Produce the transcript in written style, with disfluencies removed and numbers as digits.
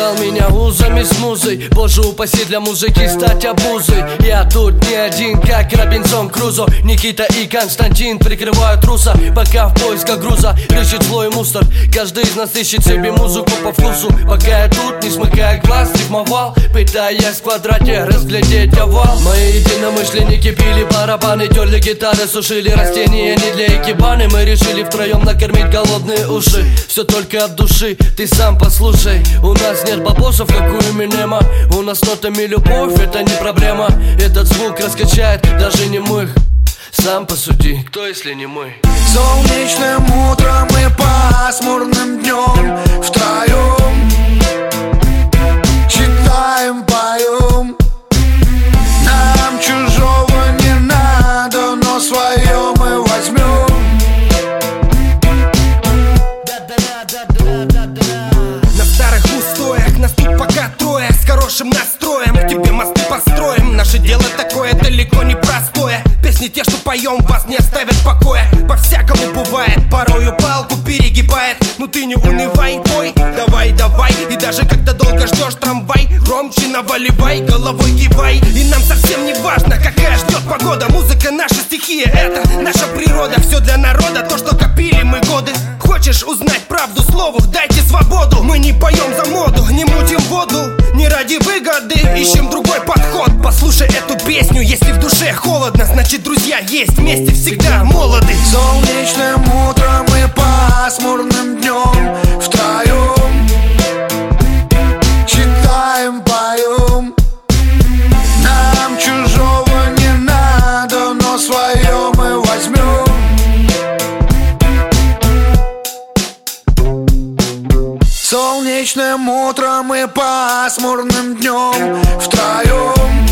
связал меня узами с музой. Боже упаси, для музыки стать обузой. Я тут не один, как Робинсон Крузо. Никита и Константин прикрывают руса, пока в поисках груза рыщет злой мусор. Каждый из нас ищет себе музыку по вкусу. Пока я тут, не смыкая глаз, рифмовал, пытаясь в квадрате разглядеть овал. Мои единомышленники пили барабаны, терли гитары, сушили растения не для экибаны. Мы решили втроем накормить голодные уши. Все только от души, ты сам послушай. У нас нет бабосов, как у Эминема. У нас нотами любовь, это не проблема. Этот звук раскачает даже немых. Сам посуди, кто если не мы? Солнечным утром и пасмурным днем втроем читаем, поем. Нам чужого не надо, но свое мы возьмем. На старых устоях нас тут пока трое, с хорошим настроем к тебе мосты построим. Наше дело такое далеко не простое. Песни те, что поем, вас не оставят в покое. По-всякому бывает, порою палку перегибает. Ну ты не унывай, пой, давай, давай. И даже когда долго ждешь трамвай, громче наваливай, головой кивай. И нам совсем не важно, какая ждет погода. Музыка наша стихия, это наша природа. Все для народа, то, что копили мы годы. Хочешь узнать правду слову, дайте свободу. Мы не поем за моду, не мутим воду. Не ради выгоды, ищем другой подход. Послушай эту песню, если в душе холодно, значит друзья есть, вместе всегда молоды. Солнечным утром и пасмурным днем втроем читаем, поем. Нам чужого не надо, но свое мы возьмем. Солнечным утром и пасмурным днем втроем